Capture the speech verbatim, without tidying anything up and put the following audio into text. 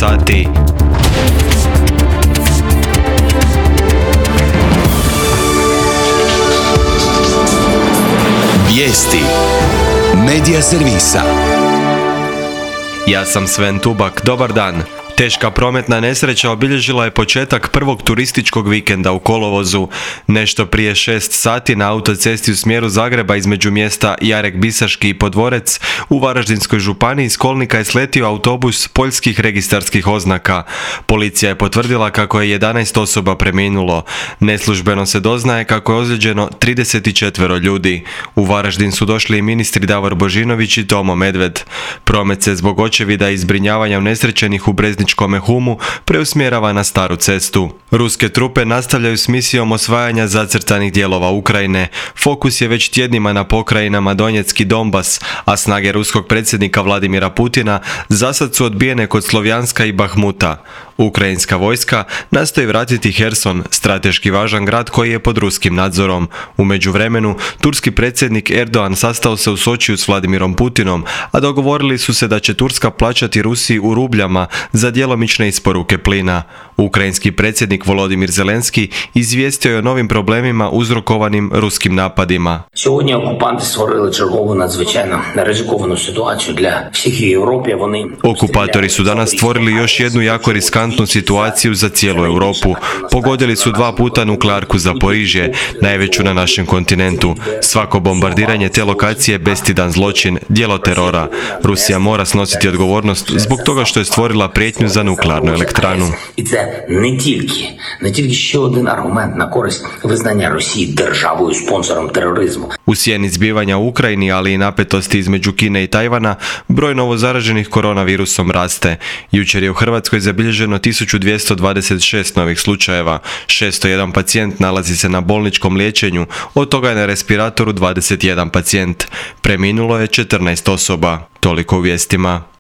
sati. Vijesti Medija servisa. Ja sam Sven Tubak, dobar dan. Teška prometna nesreća obilježila je početak prvog turističkog vikenda u kolovozu. Nešto prije šest sati na autocesti u smjeru Zagreba između mjesta Jarek-Bisaški i Podvorec u Varaždinskoj županiji s kolnika je sletio autobus poljskih registarskih oznaka. Policija je potvrdila kako je jedanaest osoba preminulo. Neslužbeno se doznaje kako je ozlijeđeno trideset četiri ljudi. U Varaždin su došli i ministri Davor Božinović i Tomo Medved. Promet se zbog očevida i zbrinjavanja unesrećenih u Brezničkom Humu preusmjerava na staru cestu. Ruske trupe nastavljaju s misijom osvajanja zacrtanih dijelova Ukrajine. Fokus je već tjednima na pokrajinama Donjeck i Donbas, a snage ruskog predsjednika Vladimira Putina zasad su odbijene kod Slovjanska i Bahmuta. Ukrajinska vojska nastoji vratiti Herson, strateški važan grad koji je pod ruskim nadzorom. U međuvremenu, turski predsjednik Erdogan sastao se u Sočiju s Vladimirom Putinom, a dogovorili su se da će Turska plaćati Rusiji u rubljama za djelomične isporuke plina. Ukrajinski predsjednik Volodimir Zelenski izvijestio je o novim problemima uzrokovanim ruskim napadima. Сьогодні окупанти створили чергову надзвичайно ризиковану ситуацію для всіх в Європі. Вони Okupatori su danas stvorili još jednu jako riskantnu situaciju za cijelu Europu. Pogodili su dva puta nuklearku Zaporižje, najveću na našem kontinentu. Svako bombardiranje te lokacije je bestidan zločin, djelo terora. Rusija mora snositi odgovornost zbog toga što je stvorila prijetnju za nuklearnu elektranu. І це не тільки, не тільки ще один аргумент на користь визнання Росії державою спонсором тероризму. U sjeni zbivanja u Ukrajini, ali i napetosti između Kine i Tajvana, broj novozaraženih koronavirusom raste. Jučer je u Hrvatskoj zabilježeno tisuću dvjesto dvadeset šest novih slučajeva, šesto jedan pacijent nalazi se na bolničkom liječenju, od toga je na respiratoru dvadeset jedan pacijent. Preminulo je četrnaest osoba. Toliko u vijestima.